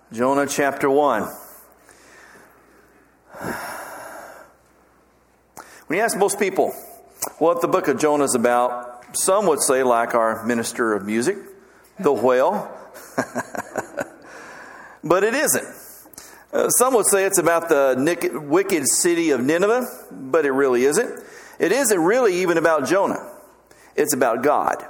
Jonah chapter 1. When you ask most people what the book of Jonah is about, some would say, like our minister of music, the whale. But it isn't. Some would say it's about the wicked city of Nineveh, but it really isn't. It isn't really even about Jonah. It's about God.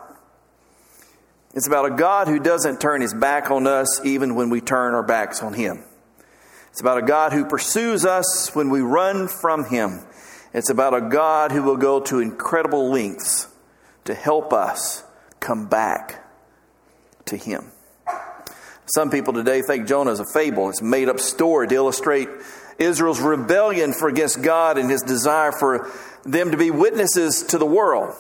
It's about a God who doesn't turn his back on us even when we turn our backs on him. It's about a God who pursues us when we run from him. It's about a God who will go to incredible lengths to help us come back to him. Some people today think Jonah is a fable. It's a made-up story to illustrate Israel's rebellion against God and his desire for them to be witnesses to the world.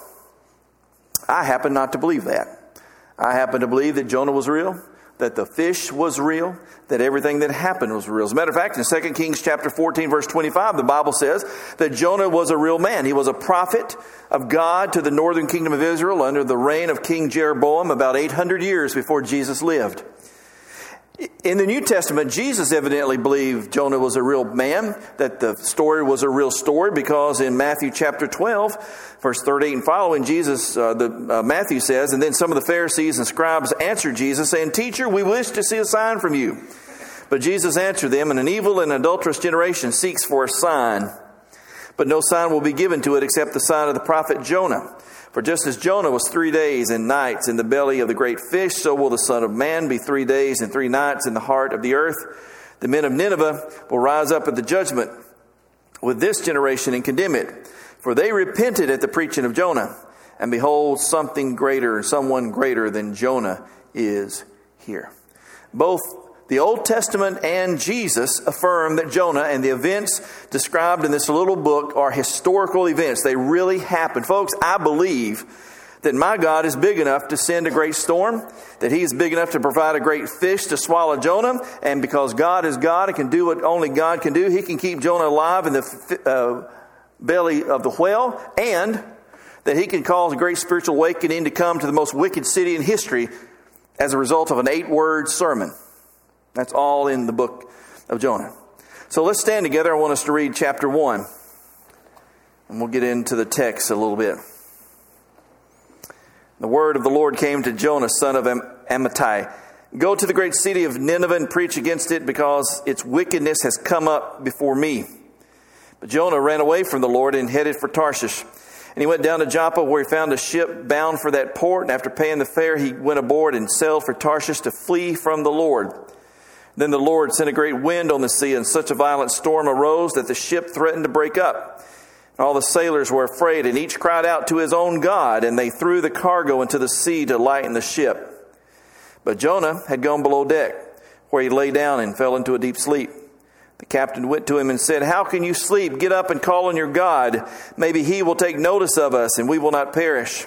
I happen not to believe that. I happen to believe that Jonah was real, that the fish was real, that everything that happened was real. As a matter of fact, in 2 Kings chapter 14, verse 25, the Bible says that Jonah was a real man. He was a prophet of God to the northern kingdom of Israel under the reign of King Jeroboam about 800 years before Jesus lived. In the New Testament, Jesus evidently believed Jonah was a real man, that the story was a real story, because in Matthew chapter 12, verse 38 and following, Matthew says, "And then some of the Pharisees and scribes answered Jesus, saying, 'Teacher, we wish to see a sign from you.' But Jesus answered them, 'And an evil and adulterous generation seeks for a sign, but no sign will be given to it except the sign of the prophet Jonah. For just as Jonah was 3 days and nights in the belly of the great fish, so will the Son of Man be 3 days and 3 nights in the heart of the earth. The men of Nineveh will rise up at the judgment with this generation and condemn it. For they repented at the preaching of Jonah. And behold, someone greater than Jonah is here.'" Both the Old Testament and Jesus affirm that Jonah and the events described in this little book are historical events. They really happened. Folks, I believe that my God is big enough to send a great storm, that he is big enough to provide a great fish to swallow Jonah, and because God is God and can do what only God can do, he can keep Jonah alive in the belly of the whale, and that he can cause a great spiritual awakening to come to the most wicked city in history as a result of an 8-word sermon. That's all in the book of Jonah. So let's stand together. I want us to read chapter 1. And we'll get into the text a little bit. The word of the Lord came to Jonah, son of Amittai. "Go to the great city of Nineveh and preach against it, because its wickedness has come up before me." But Jonah ran away from the Lord and headed for Tarshish. And he went down to Joppa, where he found a ship bound for that port. And after paying the fare, he went aboard and sailed for Tarshish to flee from the Lord. Then the Lord sent a great wind on the sea, and such a violent storm arose that the ship threatened to break up. And all the sailors were afraid, and each cried out to his own God, and they threw the cargo into the sea to lighten the ship. But Jonah had gone below deck, where he lay down and fell into a deep sleep. The captain went to him and said, "How can you sleep? Get up and call on your God. Maybe he will take notice of us, and we will not perish."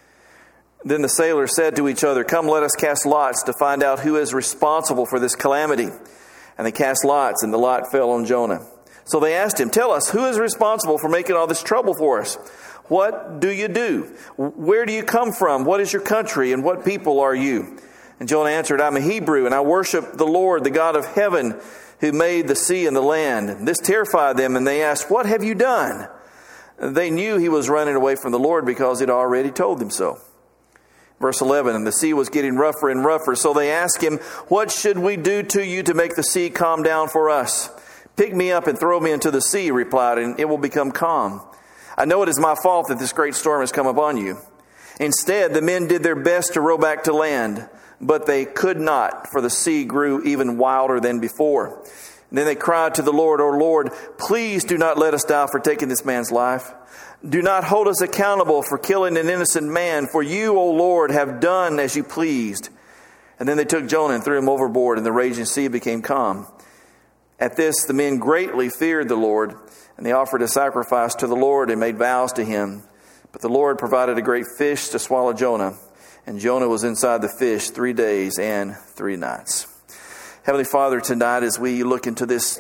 Then the sailors said to each other, "Come, let us cast lots to find out who is responsible for this calamity." And they cast lots, and the lot fell on Jonah. So they asked him, "Tell us, who is responsible for making all this trouble for us? What do you do? Where do you come from? What is your country, and what people are you?" And Jonah answered, "I'm a Hebrew, and I worship the Lord, the God of heaven, who made the sea and the land." And this terrified them, and they asked, "What have you done?" They knew he was running away from the Lord, because he'd already told them so. Verse 11, "And the sea was getting rougher and rougher. So they asked him, 'What should we do to you to make the sea calm down for us?' 'Pick me up and throw me into the sea,' he replied, 'and it will become calm. I know it is my fault that this great storm has come upon you.' Instead, the men did their best to row back to land, but they could not, for the sea grew even wilder than before. And then they cried to the Lord, 'O Lord, please do not let us die for taking this man's life. Do not hold us accountable for killing an innocent man, for you, O Lord, have done as you pleased.' And then they took Jonah and threw him overboard, and the raging sea became calm. At this, the men greatly feared the Lord, and they offered a sacrifice to the Lord and made vows to him. But the Lord provided a great fish to swallow Jonah, and Jonah was inside the fish 3 days and 3 nights. Heavenly Father, tonight as we look into this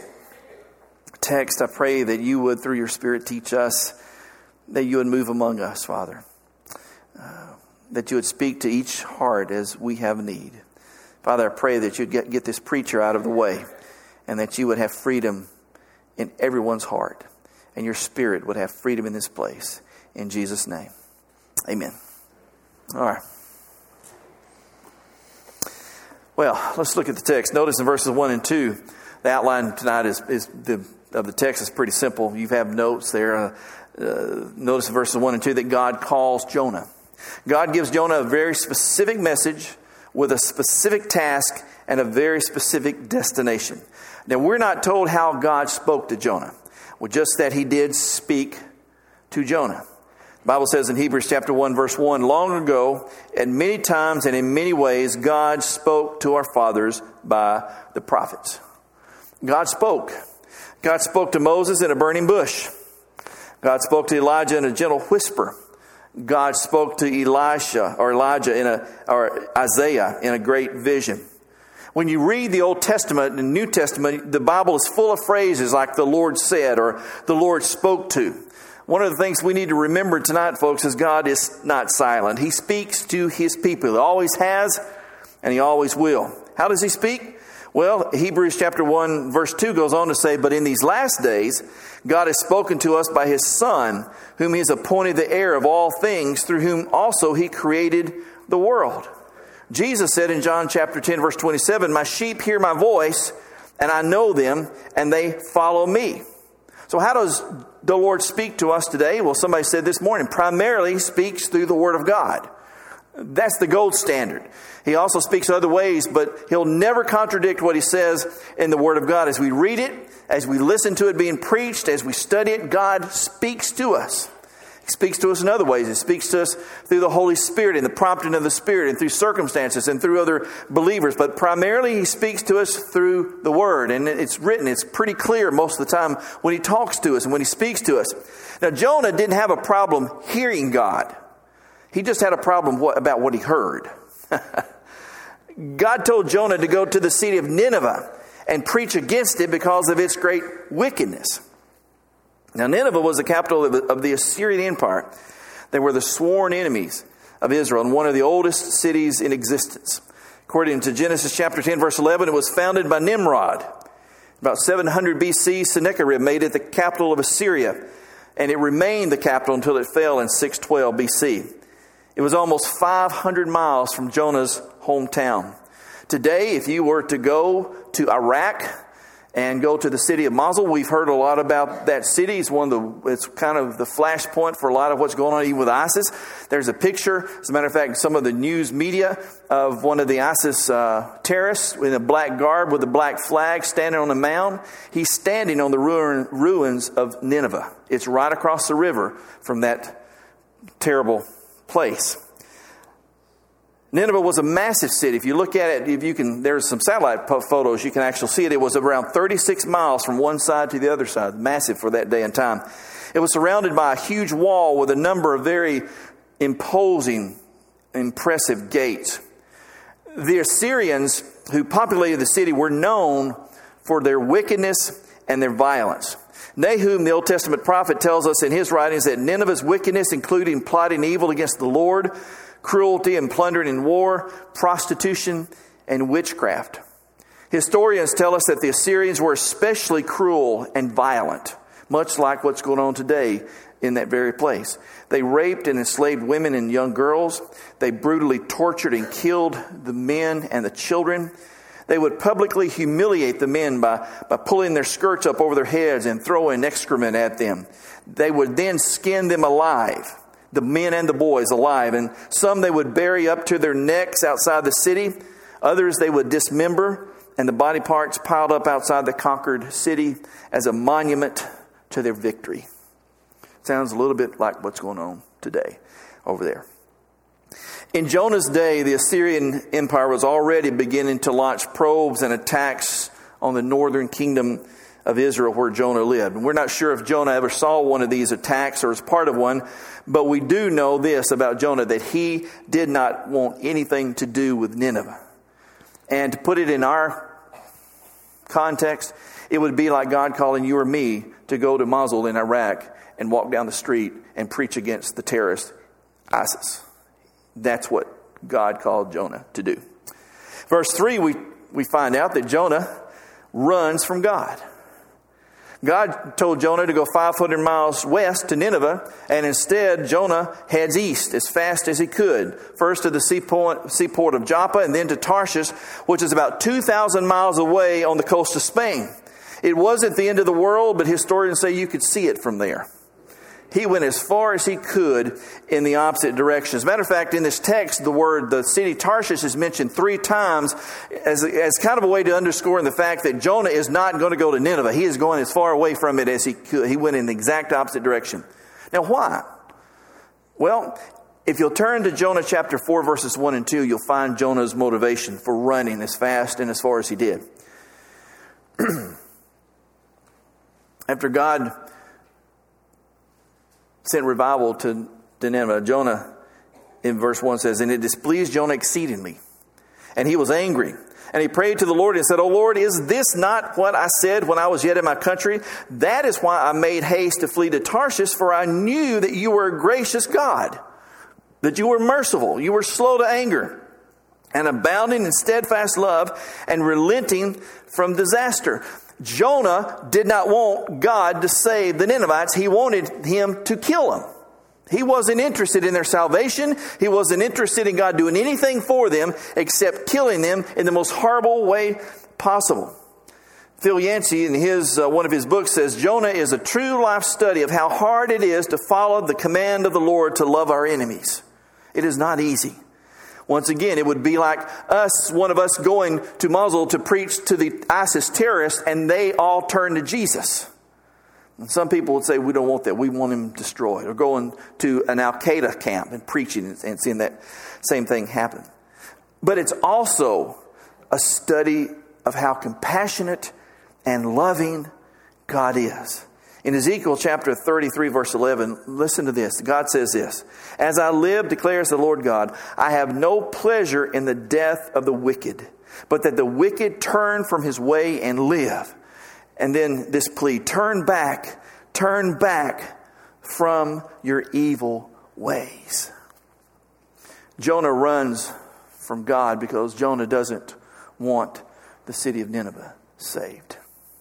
text, I pray that you would, through your Spirit, teach us, that you would move among us, Father, that you would speak to each heart as we have need. Father, I pray that you'd get this preacher out of the way, and that you would have freedom in everyone's heart, and your Spirit would have freedom in this place. In Jesus' name, amen. All right. Well, let's look at the text. Notice in verses 1 and 2, the outline tonight of the text is pretty simple. You have notes there. Notice in verses 1 and 2 that God calls Jonah. God gives Jonah a very specific message with a specific task and a very specific destination. Now, we're not told how God spoke to Jonah. Well, just that he did speak to Jonah. The Bible says in Hebrews chapter 1, verse 1, long ago, at many times and in many ways, God spoke to our fathers by the prophets. God spoke. God spoke to Moses in a burning bush. God spoke to Elijah in a gentle whisper. God spoke to Elijah or Isaiah in a great vision. When you read the Old Testament and New Testament, the Bible is full of phrases like the Lord said or the Lord spoke to. One of the things we need to remember tonight, folks, is God is not silent. He speaks to His people. He always has, and He always will. How does He speak? Well, Hebrews chapter 1, verse 2 goes on to say, but in these last days, God has spoken to us by His Son, whom He has appointed the heir of all things, through whom also He created the world. Jesus said in John chapter 10, verse 27, my sheep hear my voice, and I know them, and they follow me. So how does the Lord speak to us today? Well, somebody said this morning, primarily He speaks through the Word of God. That's the gold standard. He also speaks other ways, but He'll never contradict what He says in the Word of God. As we read it, as we listen to it being preached, as we study it, God speaks to us. He speaks to us in other ways. He speaks to us through the Holy Spirit and the prompting of the Spirit and through circumstances and through other believers. But primarily He speaks to us through the Word. And it's written, it's pretty clear most of the time when He talks to us and when He speaks to us. Now, Jonah didn't have a problem hearing God. He just had a problem about what he heard. God told Jonah to go to the city of Nineveh and preach against it because of its great wickedness. Now, Nineveh was the capital of the Assyrian Empire. They were the sworn enemies of Israel and one of the oldest cities in existence. According to Genesis chapter 10, verse 11, it was founded by Nimrod. About 700 BC, Sennacherib made it the capital of Assyria, and it remained the capital until it fell in 612 BC. It was almost 500 miles from Jonah's hometown. Today, if you were to go to Iraq and go to the city of Mosul, we've heard a lot about that city. It's it's kind of the flashpoint for a lot of what's going on even with ISIS. There's a picture, as a matter of fact, some of the news media of one of the ISIS terrorists in a black garb with a black flag standing on a mound. He's standing on the ruins of Nineveh. It's right across the river from that terrible place. Nineveh was a massive city. If you look at it, there's some satellite photos, you can actually see it. It was around 36 miles from one side to the other side. Massive for that day and time. It was surrounded by a huge wall with a number of very imposing, impressive gates. The Assyrians who populated the city were known for their wickedness and their violence. Nahum, the Old Testament prophet, tells us in his writings that Nineveh's wickedness, including plotting evil against the Lord, cruelty and plundering in war, prostitution, and witchcraft. Historians tell us that the Assyrians were especially cruel and violent, much like what's going on today in that very place. They raped and enslaved women and young girls. They brutally tortured and killed the men and the children. They would publicly humiliate the men by pulling their skirts up over their heads and throwing excrement at them. They would then skin them alive, the men and the boys alive. And some they would bury up to their necks outside the city. Others they would dismember, and the body parts piled up outside the conquered city as a monument to their victory. Sounds a little bit like what's going on today over there. In Jonah's day, the Assyrian Empire was already beginning to launch probes and attacks on the northern kingdom of Israel where Jonah lived. And we're not sure if Jonah ever saw one of these attacks or was part of one, but we do know this about Jonah, that he did not want anything to do with Nineveh. And to put it in our context, it would be like God calling you or me to go to Mosul in Iraq and walk down the street and preach against the terrorist ISIS. That's what God called Jonah to do. Verse 3, we find out that Jonah runs from God. God told Jonah to go 500 miles west to Nineveh, and instead Jonah heads east as fast as he could. First to the seaport of Joppa, and then to Tarshish, which is about 2,000 miles away on the coast of Spain. It wasn't the end of the world, but historians say you could see it from there. He went as far as he could in the opposite direction. As a matter of fact, in this text, the city Tarshish is mentioned 3 times as kind of a way to underscore the fact that Jonah is not going to go to Nineveh. He is going as far away from it as he could. He went in the exact opposite direction. Now, why? Well, if you'll turn to Jonah chapter 4, verses 1 and 2, you'll find Jonah's motivation for running as fast and as far as he did. After God sent revival to Nineveh, Jonah in verse 1 says, "And it displeased Jonah exceedingly, and he was angry. And he prayed to the Lord and said, O Lord, is this not what I said when I was yet in my country? That is why I made haste to flee to Tarshish, for I knew that you were a gracious God, that you were merciful, you were slow to anger, and abounding in steadfast love, and relenting from disaster." Jonah did not want God to save the Ninevites. He wanted him to kill them. He wasn't interested in their salvation. He wasn't interested in God doing anything for them except killing them in the most horrible way possible. Phil Yancey, in one of his books, says, Jonah is a true life study of how hard it is to follow the command of the Lord to love our enemies. It is not easy. Once again, it would be like one of us going to Mosul to preach to the ISIS terrorists, and they all turn to Jesus. And some people would say, we don't want that. We want him destroyed. Or going to an Al-Qaeda camp and preaching and seeing that same thing happen. But it's also a study of how compassionate and loving God is. In Ezekiel chapter 33, verse 11, listen to this. God says this, "As I live, declares the Lord God, I have no pleasure in the death of the wicked, but that the wicked turn from his way and live." And then this plea, turn back from your evil ways. Jonah runs from God because Jonah doesn't want the city of Nineveh saved.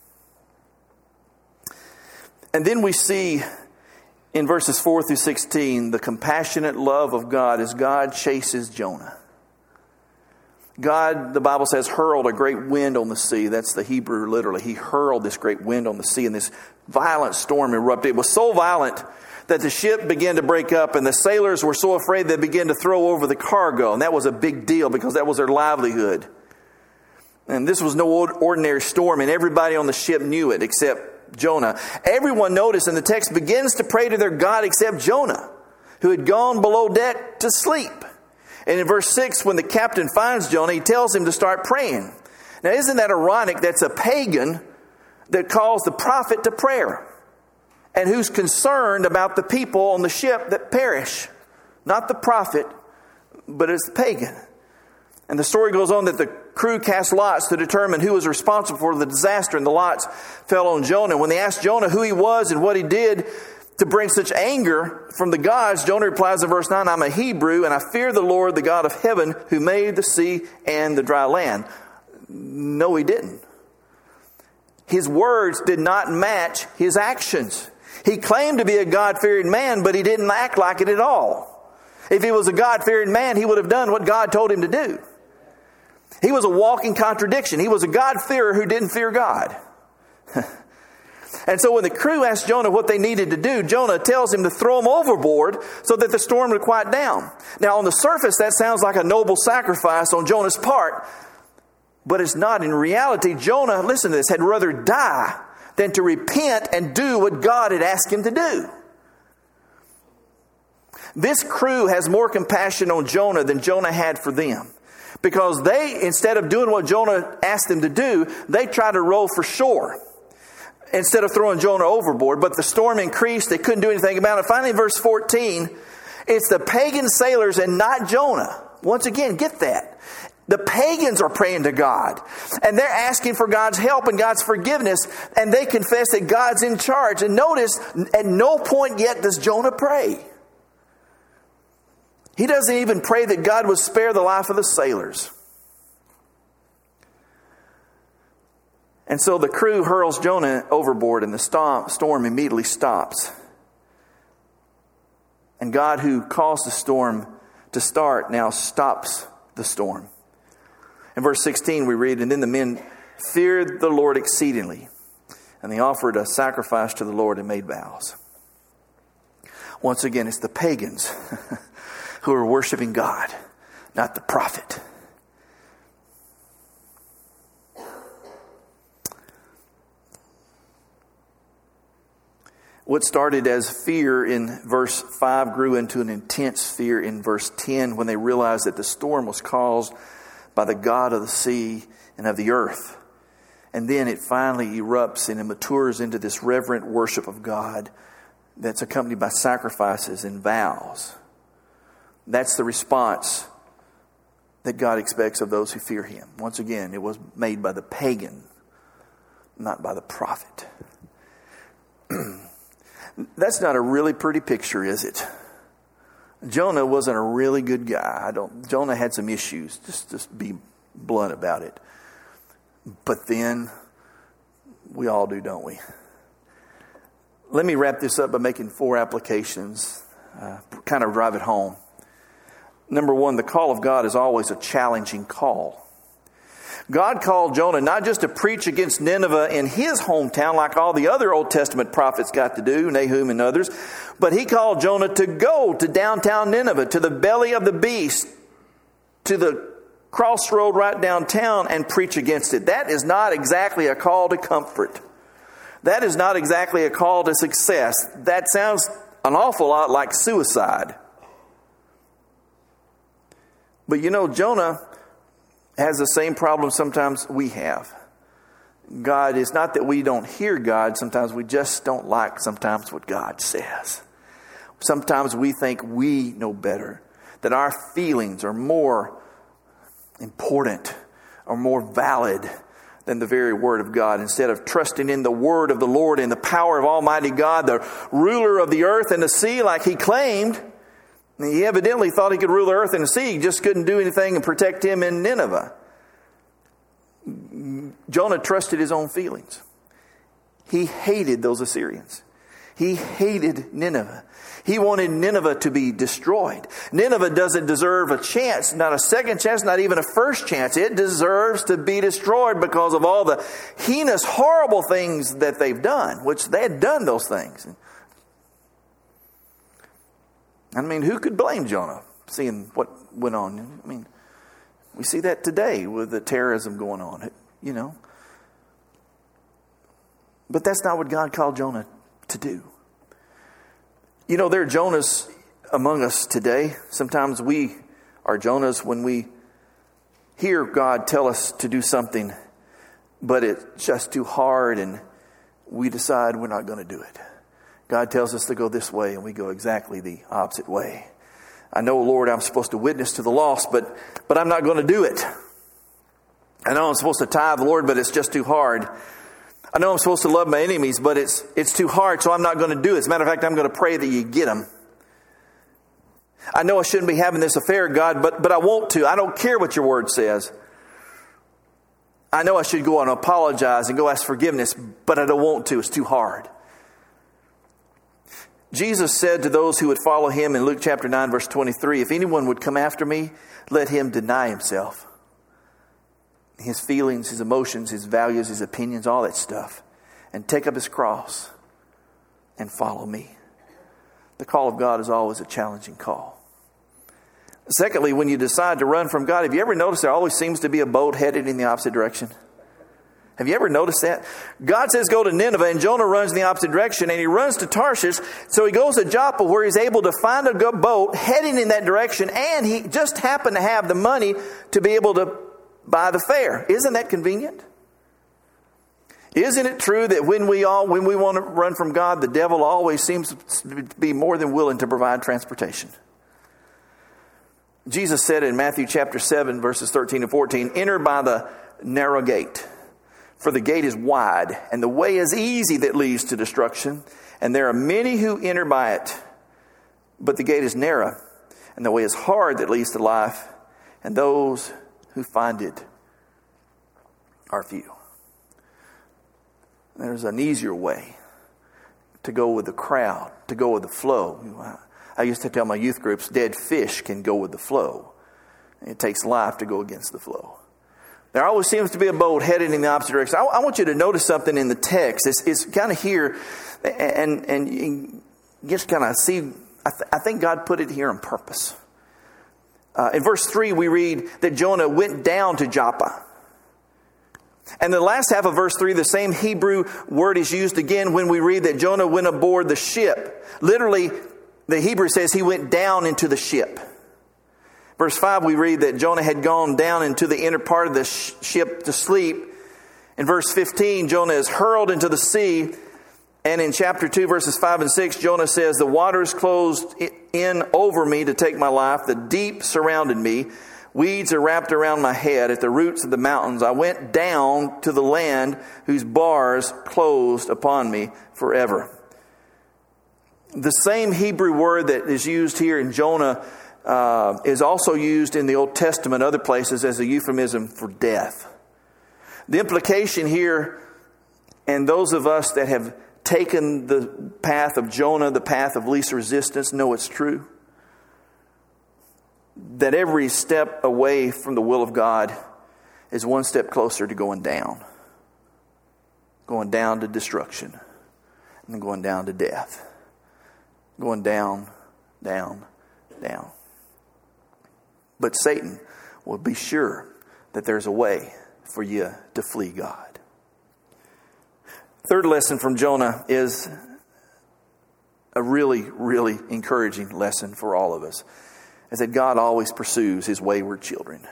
And then we see in verses 4 through 16 the compassionate love of God as God chases Jonah. God, the Bible says, hurled a great wind on the sea. That's the Hebrew literally. He hurled this great wind on the sea, and this violent storm erupted. It was so violent that the ship began to break up, and the sailors were so afraid they began to throw over the cargo. And that was a big deal because that was their livelihood. And this was no ordinary storm, and everybody on the ship knew it except Jonah. Everyone, noticed, and the text begins to pray to their God except Jonah, who had gone below deck to sleep. And in verse 6, when the captain finds Jonah, he tells him to start praying. Now, isn't that ironic? That's a pagan that calls the prophet to prayer, and who's concerned about the people on the ship that perish. Not the prophet, but it's the pagan. And the story goes on that the crew cast lots to determine who was responsible for the disaster, and the lots fell on Jonah. When they asked Jonah who he was and what he did to bring such anger from the gods, Jonah replies in verse 9, "I'm a Hebrew, and I fear the Lord, the God of heaven, who made the sea and the dry land." No, he didn't. His words did not match his actions. He claimed to be a God-fearing man, but he didn't act like it at all. If he was a God-fearing man, he would have done what God told him to do. He was a walking contradiction. He was a God-fearer who didn't fear God. And so when the crew asked Jonah what they needed to do, Jonah tells him to throw them overboard so that the storm would quiet down. Now, on the surface, that sounds like a noble sacrifice on Jonah's part. But it's not. In reality, Jonah, listen to this, had rather die than to repent and do what God had asked him to do. This crew has more compassion on Jonah than Jonah had for them. Because they, instead of doing what Jonah asked them to do, they tried to row for shore instead of throwing Jonah overboard. But the storm increased. They couldn't do anything about it. Finally, in verse 14, it's the pagan sailors and not Jonah. Once again, get that. The pagans are praying to God. And they're asking for God's help and God's forgiveness. And they confess that God's in charge. And notice, at no point yet does Jonah pray. He doesn't even pray that God would spare the life of the sailors. And so the crew hurls Jonah overboard, and the storm immediately stops. And God, who caused the storm to start, now stops the storm. In verse 16 we read, "And then the men feared the Lord exceedingly, and they offered a sacrifice to the Lord and made vows." Once again, it's the pagans who are worshiping God, not the prophet. What started as fear in verse 5 grew into an intense fear in verse 10 when they realized that the storm was caused by the God of the sea and of the earth. And then it finally erupts and it matures into this reverent worship of God that's accompanied by sacrifices and vows. That's the response that God expects of those who fear Him. Once again, it was made by the pagan, not by the prophet. That's not a really pretty picture, is it? Jonah wasn't a really good guy. Jonah had some issues, just be blunt about it. But then, we all do, don't we? Let me wrap this up by making 4 applications, kind of drive it home. Number 1, the call of God is always a challenging call. God called Jonah not just to preach against Nineveh in his hometown like all the other Old Testament prophets got to do, Nahum and others, but He called Jonah to go to downtown Nineveh, to the belly of the beast, to the crossroad right downtown and preach against it. That is not exactly a call to comfort. That is not exactly a call to success. That sounds an awful lot like suicide. But you know, Jonah has the same problem sometimes we have. God, is not that we don't hear God. Sometimes we just don't like sometimes what God says. Sometimes we think we know better, that our feelings are more important or more valid than the very Word of God. Instead of trusting in the Word of the Lord and the power of Almighty God, the ruler of the earth and the sea, like He claimed. He evidently thought he could rule the earth and the sea. He just couldn't do anything and protect him in Nineveh. Jonah trusted his own feelings. He hated those Assyrians. He hated Nineveh. He wanted Nineveh to be destroyed. Nineveh doesn't deserve a chance, not a second chance, not even a first chance. It deserves to be destroyed because of all the heinous, horrible things that they've done, which they had done those things. I mean, who could blame Jonah, seeing what went on? I mean, we see that today with the terrorism going on, you know. But that's not what God called Jonah to do. You know, there are Jonahs among us today. Sometimes we are Jonahs when we hear God tell us to do something, but it's just too hard and we decide we're not going to do it. God tells us to go this way and we go exactly the opposite way. I know, Lord, I'm supposed to witness to the lost, but I'm not going to do it. I know I'm supposed to tithe, Lord, but it's just too hard. I know I'm supposed to love my enemies, but it's too hard, so I'm not going to do it. As a matter of fact, I'm going to pray that you get them. I know I shouldn't be having this affair, God, but I want to. I don't care what your word says. I know I should go and apologize and go ask forgiveness, but I don't want to. It's too hard. Jesus said to those who would follow Him in Luke chapter 9, verse 23, if anyone would come after me, let him deny himself. His feelings, his emotions, his values, his opinions, all that stuff. And take up his cross and follow me. The call of God is always a challenging call. Secondly, when you decide to run from God, have you ever noticed there always seems to be a boat headed in the opposite direction? Have you ever noticed that? God says go to Nineveh, and Jonah runs in the opposite direction, and he runs to Tarshish. So he goes to Joppa, where he's able to find a boat heading in that direction, and he just happened to have the money to be able to buy the fare. Isn't that convenient? Isn't it true that when we want to run from God, the devil always seems to be more than willing to provide transportation? Jesus said in Matthew chapter 7, verses 13 and 14, enter by the narrow gate. For the gate is wide, and the way is easy that leads to destruction, and there are many who enter by it. But the gate is narrow, and the way is hard that leads to life, and those who find it are few. There's an easier way to go with the crowd, to go with the flow. I used to tell my youth groups, dead fish can go with the flow. It takes life to go against the flow. There always seems to be a boat headed in the opposite direction. I want you to notice something in the text. It's kind of here, and you just kind of see, I think God put it here on purpose. In verse 3, we read that Jonah went down to Joppa. And the last half of verse 3, the same Hebrew word is used again when we read that Jonah went aboard the ship. Literally, the Hebrew says he went down into the ship. Verse 5, we read that Jonah had gone down into the inner part of the ship to sleep. In verse 15, Jonah is hurled into the sea. And in chapter 2, verses 5 and 6, Jonah says, the waters closed in over me to take my life. The deep surrounded me. Weeds are wrapped around my head. At the roots of the mountains, I went down to the land whose bars closed upon me forever. The same Hebrew word that is used here in Jonah is also used in the Old Testament, other places, as a euphemism for death. The implication here, and those of us that have taken the path of Jonah, the path of least resistance, know it's true. That every step away from the will of God is one step closer to going down to destruction, and going down to death, going down, down, down. But Satan will be sure that there's a way for you to flee God. Third lesson from Jonah is a really, really encouraging lesson for all of us. Is that God always pursues His wayward children.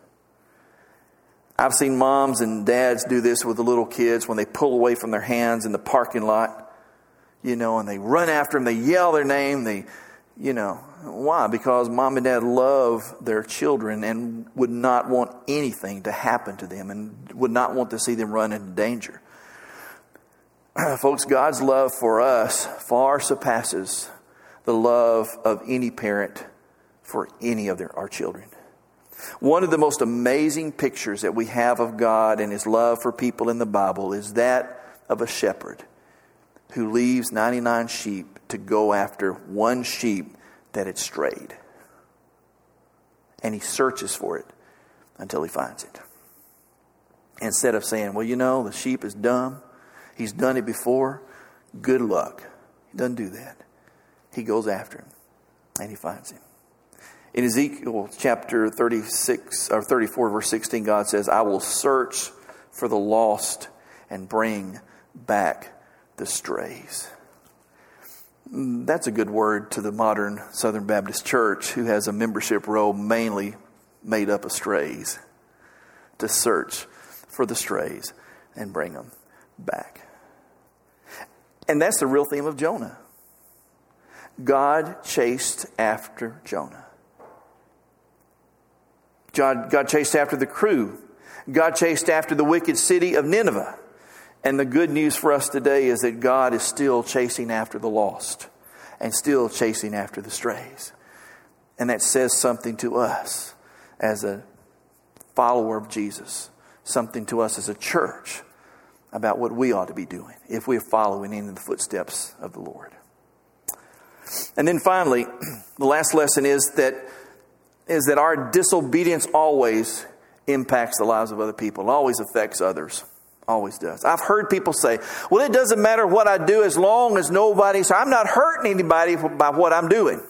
I've seen moms and dads do this with the little kids when they pull away from their hands in the parking lot, and they run after them, they yell their name, why? Because mom and dad love their children and would not want anything to happen to them and would not want to see them run into danger. Folks, God's love for us far surpasses the love of any parent for any of our children. One of the most amazing pictures that we have of God and His love for people in the Bible is that of a shepherd who leaves 99 sheep to go after one sheep that had strayed. And He searches for it until He finds it. Instead of saying, well, the sheep is dumb. He's done it before. Good luck. He doesn't do that. He goes after him and He finds him. In Ezekiel chapter 36 or 34 verse 16, God says, I will search for the lost and bring back the strays. That's a good word to the modern Southern Baptist Church, who has a membership roll mainly made up of strays. To search for the strays and bring them back. And that's the real theme of Jonah. God chased after Jonah. God chased after the crew. God chased after the wicked city of Nineveh. And the good news for us today is that God is still chasing after the lost and still chasing after the strays. And that says something to us as a follower of Jesus, something to us as a church about what we ought to be doing if we're following in the footsteps of the Lord. And then finally, the last lesson is that our disobedience always impacts the lives of other people. It always affects others. Always does. I've heard people say, well, it doesn't matter what I do as long as so I'm not hurting anybody by what I'm doing.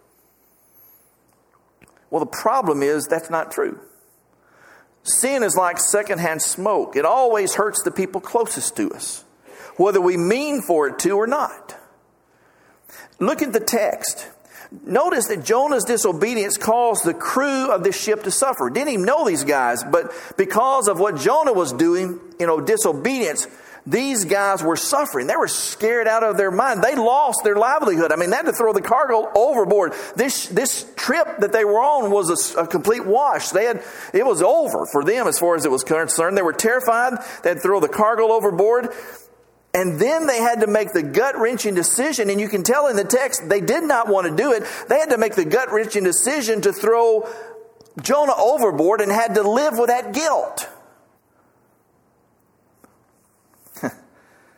Well, the problem is that's not true. Sin is like secondhand smoke. It always hurts the people closest to us, whether we mean for it to or not. Look at the text. Notice that Jonah's disobedience caused the crew of this ship to suffer. Didn't even know these guys, but because of what Jonah was doing, disobedience, these guys were suffering. They were scared out of their mind. They lost their livelihood. They had to throw the cargo overboard. This trip that they were on was a complete wash. It was over for them as far as it was concerned. They were terrified. They had to throw the cargo overboard. And then they had to make the gut-wrenching decision, and you can tell in the text they did not want to do it. They had to make the gut-wrenching decision to throw Jonah overboard and had to live with that guilt.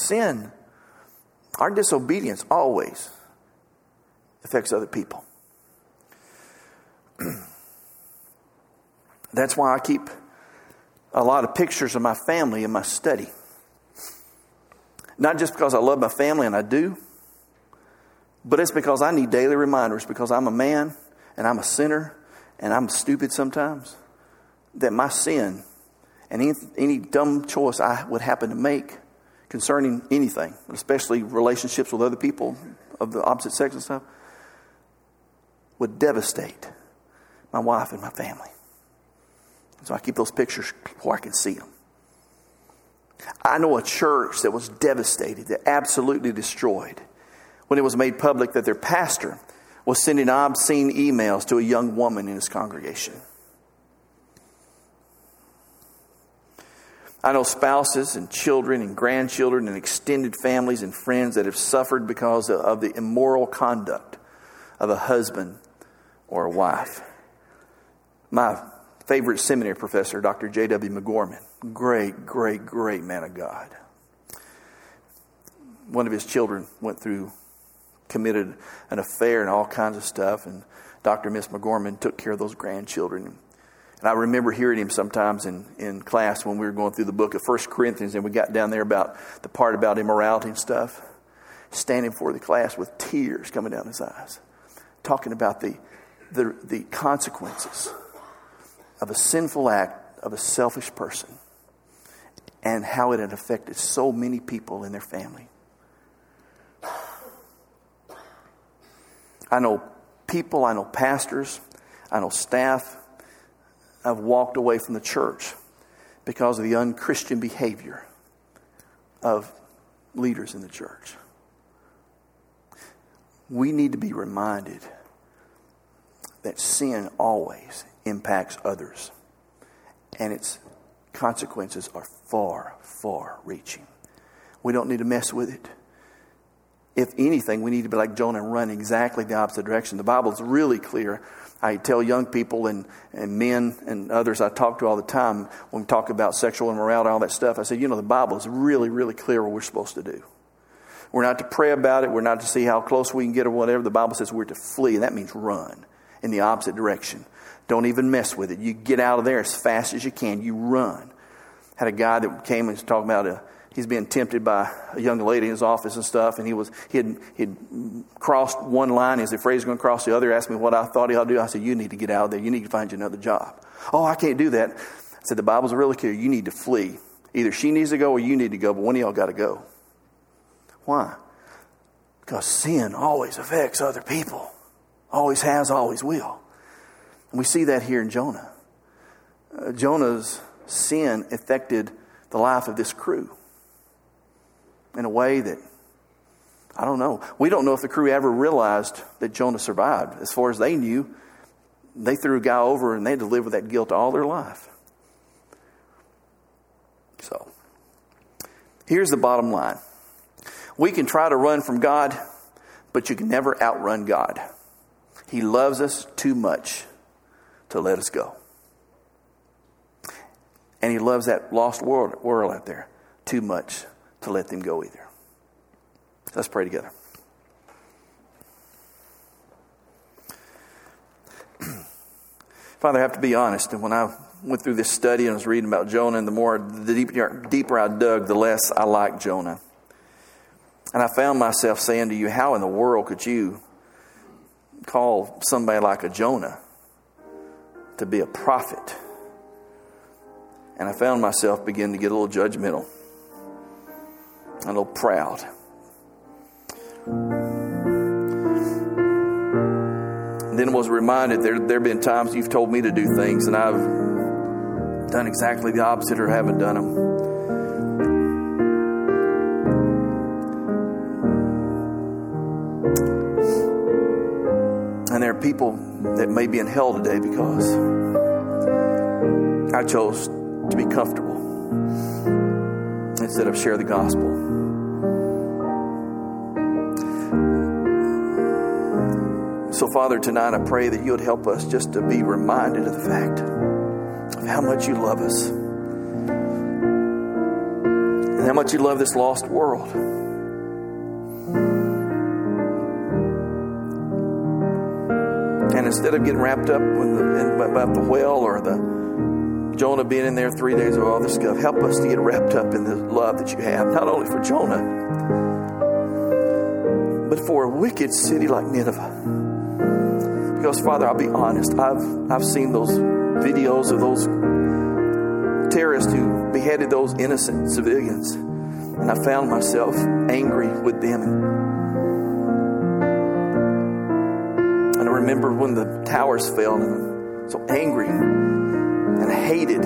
sin, our disobedience always affects other people. That's why I keep a lot of pictures of my family in my study. Not just because I love my family, and I do, but it's because I need daily reminders, because I'm a man and I'm a sinner and I'm stupid sometimes, that my sin and any dumb choice I would happen to make concerning anything, especially relationships with other people of the opposite sex and stuff, would devastate my wife and my family. So I keep those pictures where I can see them. I know a church that was devastated, that absolutely destroyed, when it was made public that their pastor was sending obscene emails to a young woman in his congregation. I know spouses and children and grandchildren and extended families and friends that have suffered because of the immoral conduct of a husband or a wife. My favorite seminary professor, Dr. J.W. McGorman, great man of God. One of his children committed an affair and all kinds of stuff, and Dr. Miss McGorman took care of those grandchildren. And I remember hearing him sometimes in class when we were going through the book of 1 Corinthians, and we got down there about the part about immorality and stuff, standing before the class with tears coming down his eyes, talking about the consequences of a sinful act of a selfish person and how it had affected so many people in their family. I know people, I know pastors, I know staff have walked away from the church because of the unchristian behavior of leaders in the church. We need to be reminded that sin always impacts others, and its consequences are far, far reaching. We don't need to mess with it. If anything, we need to be like Jonah and run exactly the opposite direction. The Bible is really clear. I tell young people and men and others I talk to all the time when we talk about sexual immorality, all that stuff. I said, the Bible is really, really clear what we're supposed to do. We're not to pray about it. We're not to see how close we can get or whatever. The Bible says we're to flee, and that means run in the opposite direction. Don't even mess with it. You get out of there as fast as you can. You run. Had a guy that came and was talking about he's being tempted by a young lady in his office and stuff, and he had crossed one line. He's afraid he's going to cross the other. Asked me what I thought he ought to do. I said, you need to get out of there. You need to find you another job. Oh, I can't do that. I said, the Bible's really clear. You need to flee. Either she needs to go or you need to go, but one of y'all got to go. Why? Because sin always affects other people. Always has, always will. And we see that here in Jonah. Jonah's sin affected the life of this crew in a way that, I don't know. We don't know if the crew ever realized that Jonah survived. As far as they knew, they threw a guy over and they had to live with that guilt all their life. So, here's the bottom line. We can try to run from God, but you can never outrun God. He loves us too much to let us go. And He loves that lost world out there too much to let them go either. Let's pray together. Father, I have to be honest. And when I went through this study and was reading about Jonah, and the deeper I dug, the less I liked Jonah. And I found myself saying to you, how in the world could you call somebody like a Jonah to be a prophet? And I found myself beginning to get a little judgmental, a little proud. And then I was reminded there have been times you've told me to do things and I've done exactly the opposite or haven't done them. And there are people that may be in hell today because I chose to be comfortable instead of share the gospel. So, Father, tonight I pray that you would help us just to be reminded of the fact of how much you love us. and how much you love this lost world. And instead of getting wrapped up about the whale or the Jonah being in there 3 days of all this stuff, help us to get wrapped up in the love that you have, not only for Jonah, but for a wicked city like Nineveh. Because, Father, I'll be honest, I've seen those videos of those terrorists who beheaded those innocent civilians, and I found myself angry with them. And I remember when the towers fell, and I'm so angry and I hated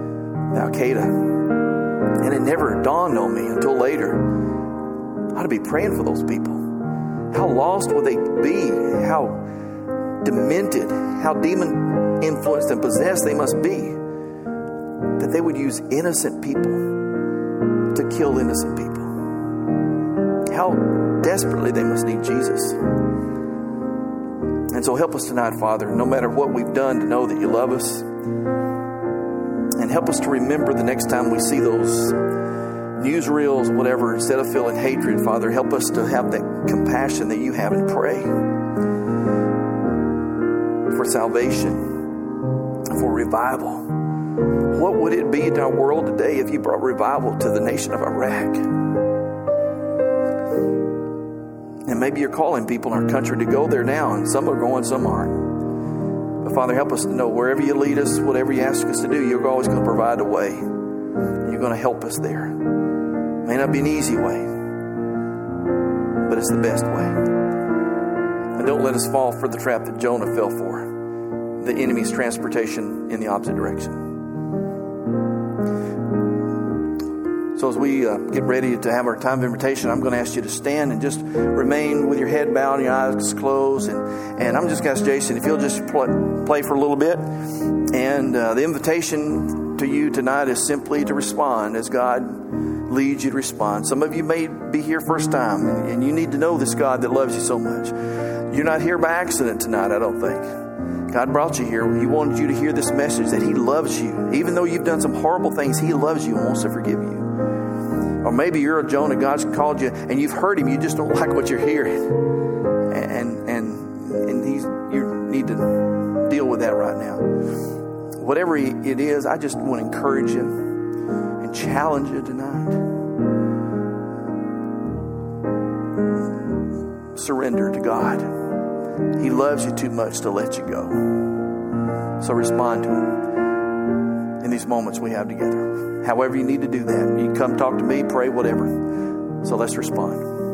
Al-Qaeda. And it never dawned on me until later. I ought to be praying for those people. How lost would they be? How demented, how demon influenced and possessed they must be, that they would use innocent people to kill innocent people. How desperately they must need Jesus. And so help us tonight, Father, no matter what we've done, to know that you love us. And help us to remember the next time we see those newsreels, whatever, instead of feeling hatred, Father, help us to have that compassion that you have and pray for salvation, for revival. What would it be in our world today if you brought revival to the nation of Iraq? And maybe you're calling people in our country to go there now, and some are going, some aren't. But Father, help us to know wherever you lead us, whatever you ask us to do, you're always going to provide a way. You're going to help us there. It may not be an easy way, but it's the best way. And don't let us fall for the trap that Jonah fell for, the enemy's transportation in the opposite direction. So as we get ready to have our time of invitation, I'm going to ask you to stand and just remain with your head bowed and your eyes closed. And I'm just going to ask Jason if he'll just play for a little bit. And the invitation to you tonight is simply to respond as God leads you to respond. Some of you may be here first time, and you need to know this God that loves you so much. You're not here by accident tonight, I don't think. God brought you here. He wanted you to hear this message that He loves you. Even though you've done some horrible things, He loves you and wants to forgive you. Or maybe you're a Jonah, God's called you and you've heard Him, you just don't like what you're hearing. And you need to deal with that right now. Whatever it is, I just want to encourage you and challenge you tonight. Surrender to God. He loves you too much to let you go. So respond to Him in these moments we have together. However you need to do that. You can come talk to me, pray, whatever. So let's respond.